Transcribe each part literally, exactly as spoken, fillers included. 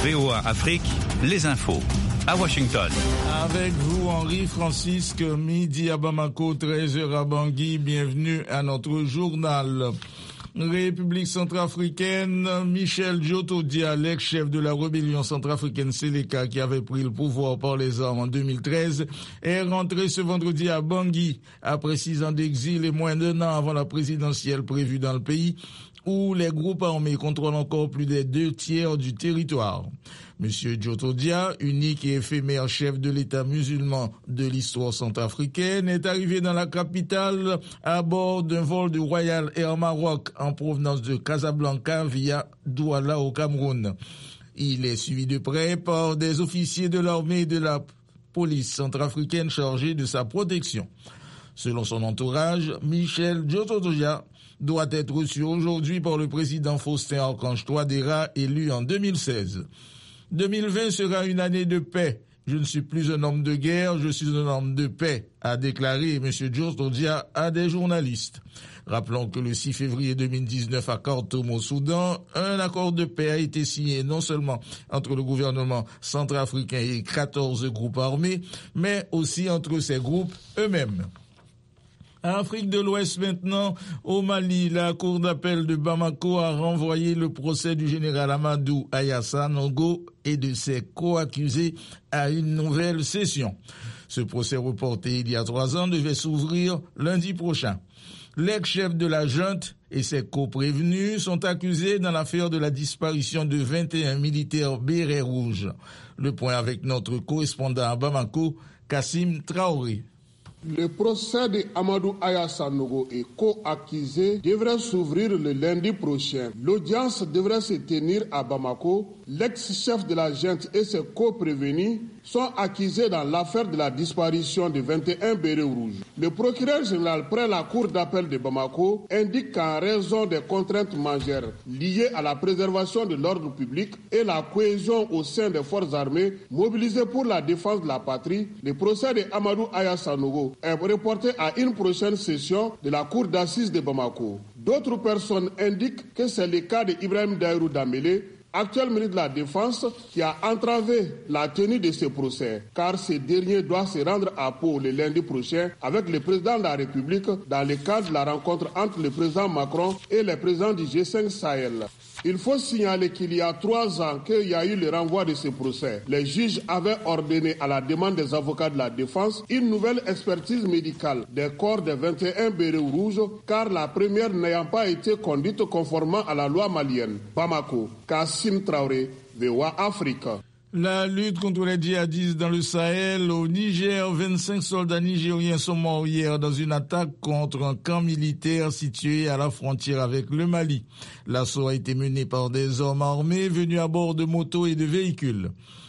V O A Afrique, les infos. À Washington. Avec vous, Henri Francisque, midi à Bamako, treize heures à Bangui. Bienvenue à notre journal. République centrafricaine, Michel Djotodia, l'ex-chef de la rébellion centrafricaine Séléka qui avait pris le pouvoir par les armes en deux mille treize, est rentré ce vendredi à Bangui après six ans d'exil et moins d'un an avant la présidentielle prévue dans le pays, où les groupes armés contrôlent encore plus des deux tiers du territoire. Monsieur Djotodia, unique et éphémère chef de l'État musulman de l'histoire centrafricaine, est arrivé dans la capitale à bord d'un vol de Royal Air Maroc en provenance de Casablanca via Douala au Cameroun. Il est suivi de près par des officiers de l'armée et de la police centrafricaine chargés de sa protection. Selon son entourage, Michel Djotodia doit être reçu aujourd'hui par le président Faustin Archange Touadéra, élu en deux mille seize. deux mille vingt sera une année de paix. Je ne suis plus un homme de guerre, je suis un homme de paix, a déclaré M. Djotodia à des journalistes. Rappelons que le six février deux mille dix-neuf à Khartoum au Soudan, un accord de paix a été signé non seulement entre le gouvernement centrafricain et quatorze groupes armés, mais aussi entre ces groupes eux-mêmes. En Afrique de l'Ouest maintenant, au Mali, la cour d'appel de Bamako a renvoyé le procès du général Amadou Ayassa Nongo et de ses co-accusés à une nouvelle session. Ce procès reporté il y a trois ans devait s'ouvrir lundi prochain. L'ex-chef de la junte et ses co-prévenus sont accusés dans l'affaire de la disparition de vingt et un militaires bérets rouges. Le point avec notre correspondant à Bamako, Kassim Traoré. Le procès de Amadou Ayassa Nogo et co-accusé devrait s'ouvrir le lundi prochain. L'audience devrait se tenir à Bamako. L'ex-chef de la junte et ses co-prévenus sont accusés dans l'affaire de la disparition de vingt et un bérets rouges. Le procureur général près la cour d'appel de Bamako indique qu'en raison des contraintes majeures liées à la préservation de l'ordre public et la cohésion au sein des forces armées mobilisées pour la défense de la patrie, le procès de Amadou Ayassa Nogo est reporté à une prochaine session de la cour d'assises de Bamako. D'autres personnes indiquent que c'est le cas de Ibrahim Daïrou Dambélé, actuel ministre de la Défense, qui a entravé la tenue de ce procès, car ce dernier doit se rendre à Pau le lundi prochain avec le président de la République dans le cadre de la rencontre entre le président Macron et le président du G cinq Sahel. Il faut signaler qu'il y a trois ans qu'il y a eu le renvoi de ce procès. Les juges avaient ordonné à la demande des avocats de la défense une nouvelle expertise médicale des corps des vingt et un bérets rouges, car la première n'ayant pas été conduite conformément à la loi malienne. Bamako, Kassim Traoré, V O A Afrique. La lutte contre les djihadistes dans le Sahel. Au Niger, vingt-cinq soldats nigériens sont morts hier dans une attaque contre un camp militaire situé à la frontière avec le Mali. L'assaut a été mené par des hommes armés venus à bord de motos et de véhicules.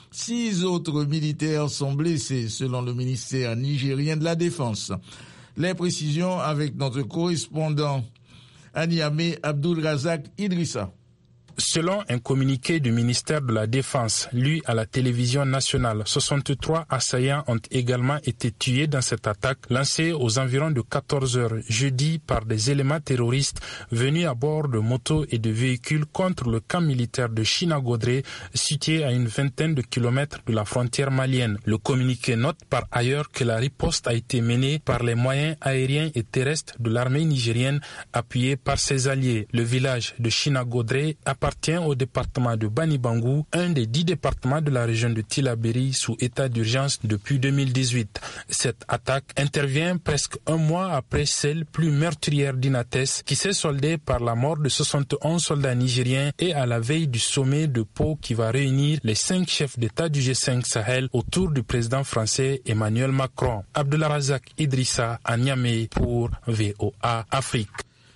Six autres militaires sont blessés, selon le ministère nigérien de la Défense. Les précisions avec notre correspondant à Niamey, Abdul Razak Idrissa. Selon un communiqué du ministère de la Défense, lu à la télévision nationale, soixante-trois assaillants ont également été tués dans cette attaque lancée aux environs de quatorze heures jeudi par des éléments terroristes venus à bord de motos et de véhicules contre le camp militaire de Chinagodré, situé à une vingtaine de kilomètres de la frontière malienne. Le communiqué note par ailleurs que la riposte a été menée par les moyens aériens et terrestres de l'armée nigérienne appuyée par ses alliés. Le village de Chinagodré a appartient au département de Bani Bangou, un des dix départements de la région de Tillabéri sous état d'urgence depuis deux mille dix-huit. Cette attaque intervient presque un mois après celle plus meurtrière d'Inates qui s'est soldée par la mort de soixante et onze soldats nigériens et à la veille du sommet de Pau qui va réunir les cinq chefs d'État du G cinq Sahel autour du président français Emmanuel Macron. Abdullah Razak Idrissa à Niamey pour V O A Afrique.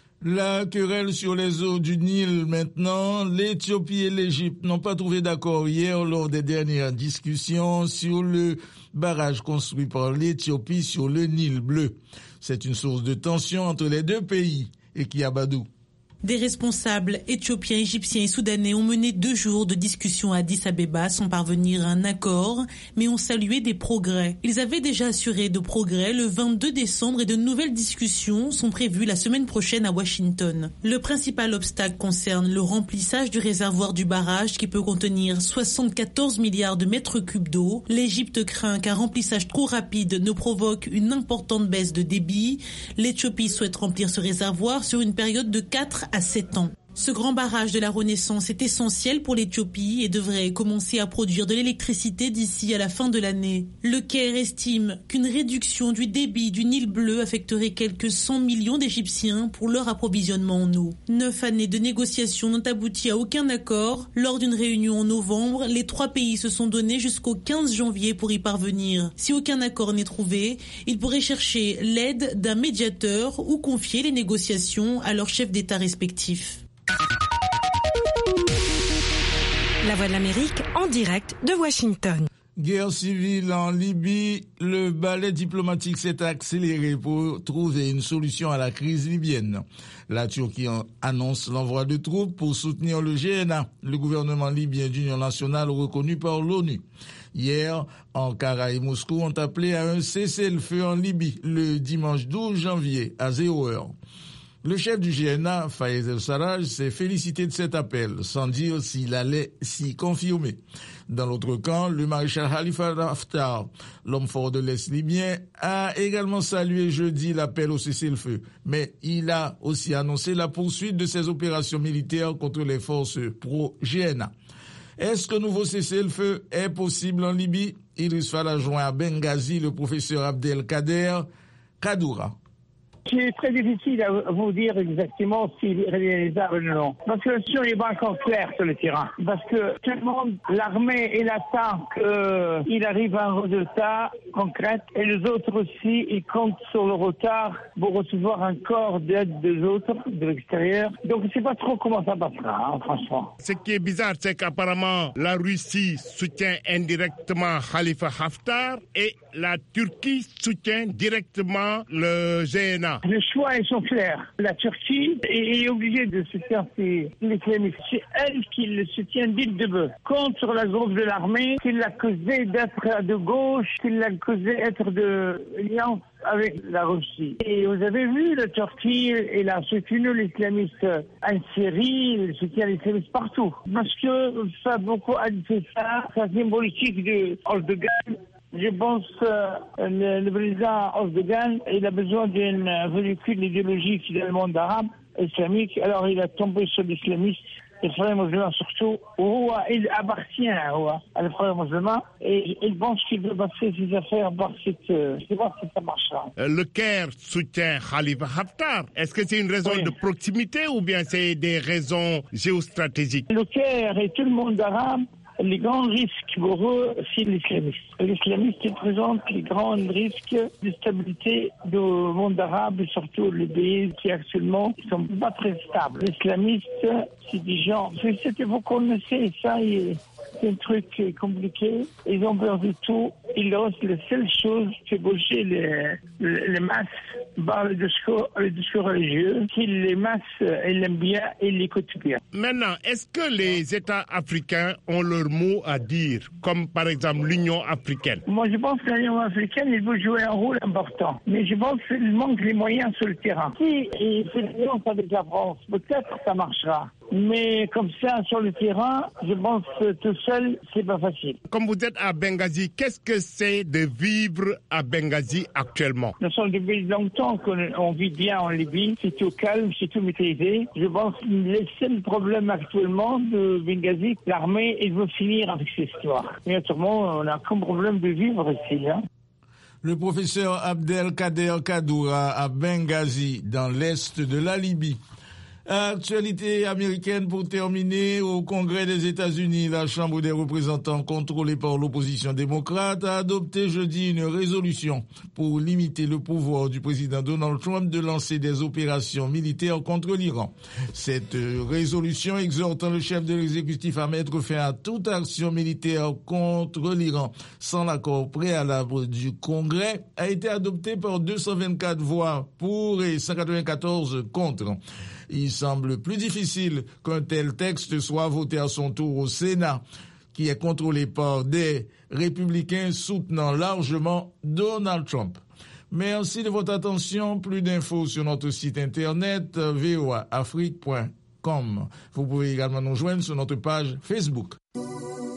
La querelle sur les eaux du Nil maintenant. L'Éthiopie et l'Égypte n'ont pas trouvé d'accord hier lors des dernières discussions sur le barrage construit par l'Éthiopie sur le Nil bleu. C'est une source de tension entre les deux pays. Et qui Abadou. Des responsables éthiopiens, égyptiens et soudanais ont mené deux jours de discussions à Addis Abeba sans parvenir à un accord, mais ont salué des progrès. Ils avaient déjà assuré de progrès le vingt-deux décembre et de nouvelles discussions sont prévues la semaine prochaine à Washington. Le principal obstacle concerne le remplissage du réservoir du barrage qui peut contenir soixante-quatorze milliards de mètres cubes d'eau. L'Égypte craint qu'un remplissage trop rapide ne provoque une importante baisse de débit. L'Éthiopie souhaite remplir ce réservoir sur une période de quatre à sept ans. Ce grand barrage de la Renaissance est essentiel pour l'Éthiopie et devrait commencer à produire de l'électricité d'ici à la fin de l'année. Le Caire estime qu'une réduction du débit du Nil bleu affecterait quelques cent millions d'Égyptiens pour leur approvisionnement en eau. Neuf années de négociations n'ont abouti à aucun accord. Lors d'une réunion en novembre, les trois pays se sont donnés jusqu'au quinze janvier pour y parvenir. Si aucun accord n'est trouvé, ils pourraient chercher l'aide d'un médiateur ou confier les négociations à leurs chefs d'État respectifs. La Voix de l'Amérique en direct de Washington. Guerre civile en Libye, le balai diplomatique s'est accéléré pour trouver une solution à la crise libyenne. La Turquie annonce l'envoi de troupes pour soutenir le G N A, le gouvernement libyen d'union nationale reconnu par l'ONU. Hier, Ankara et Moscou ont appelé à un cessez-le-feu en Libye le dimanche douze janvier à zéro heure. Le chef du G N A, Fayez El-Sarraj, s'est félicité de cet appel, sans dire s'il allait s'y confirmer. Dans l'autre camp, le maréchal Khalifa Haftar, l'homme fort de l'Est libyen, a également salué jeudi l'appel au cessez-le-feu, mais il a aussi annoncé la poursuite de ses opérations militaires contre les forces pro-G N A. Est-ce que nouveau cessez-le-feu est possible en Libye? Idriss Fall joint à Benghazi le professeur Abdelkader Kadoura. C'est très difficile à vous dire exactement s'il est réalisable ou non. Parce que la situation n'est pas encore claire sur le terrain. Parce que tout le monde, l'armée, il attend qu'il arrive à un résultat concret. Et les autres aussi, ils comptent sur le retard pour recevoir encore d'aide des autres, de l'extérieur. Donc, je ne sais pas trop comment ça passera, hein, franchement. Ce qui est bizarre, c'est qu'apparemment, la Russie soutient indirectement Khalifa Haftar et la Turquie soutient directement le G N A. Les choix, ils sont clairs. La Turquie est obligée de soutenir l'islamisme. C'est elle qui le soutient d'île de bœuf contre la groupe de l'armée, qui l'accusait d'être de gauche, qui l'accusait d'être de alliance avec la Russie. Et vous avez vu, la Turquie, elle a soutenu l'islamiste en Syrie, elle soutient l'islamiste partout. Parce que ça a beaucoup aidé ça, ça c'est une politique de Erdogan. Je pense que euh, le, le président Erdogan, il a besoin d'un véhicule idéologique dans le monde arabe, islamique. Alors il a tombé sur l'islamiste, les frères musulmans surtout. Où il appartient à les frères musulmans et il pense qu'il veut passer ses affaires par cette... Je ne sais pas si ça marchera. Le Caire soutient Khalifa Haftar. Est-ce que c'est une raison oui. de proximité ou bien c'est des raisons géostratégiques? Le Caire et tout le monde arabe, les grands risques pour eux, c'est l'islamiste. L'islamiste présente les grands risques de stabilité du monde arabe, et surtout les pays qui actuellement ne sont pas très stables. L'islamiste, c'est des gens... C'est, vous connaissez ça, c'est un truc compliqué. Ils ont perdu tout. Il reste la seule chose, c'est bouger les, les, les masses par le discours, le discours religieux. Si les masses, elles l'aiment bien, elles l'écoutent bien. Maintenant, est-ce que les États africains ont leur mot à dire, comme par exemple l'Union africaine? Moi, je pense que l'Union africaine, il veut jouer un rôle important. Mais je pense qu'il manque les moyens sur le terrain. Si il fait l'alliance avec la France, peut-être que ça marchera. Mais comme ça, sur le terrain, je pense que tout seul, c'est pas facile. Comme vous êtes à Benghazi, qu'est-ce que c'est de vivre à Benghazi actuellement? Nous sommes depuis longtemps qu'on vit bien en Libye. C'est tout calme, c'est tout maîtrisé. Je pense que le seul problème actuellement de Benghazi, l'armée, elle veut finir avec cette histoire. Mais autrement, on n'a qu'un problème de vivre ici, hein. Le professeur Abdelkader Kadoura à Benghazi, dans l'est de la Libye. Actualité américaine pour terminer. Au Congrès des États-Unis, la Chambre des représentants contrôlée par l'opposition démocrate a adopté jeudi une résolution pour limiter le pouvoir du président Donald Trump de lancer des opérations militaires contre l'Iran. Cette résolution exhortant le chef de l'exécutif à mettre fin à toute action militaire contre l'Iran sans l'accord préalable du Congrès a été adoptée par deux cent vingt-quatre voix pour et cent quatre-vingt-quatorze contre. Il semble plus difficile qu'un tel texte soit voté à son tour au Sénat, qui est contrôlé par des républicains soutenant largement Donald Trump. Merci de votre attention. Plus d'infos sur notre site internet v o a afrique point com. Vous pouvez également nous joindre sur notre page Facebook.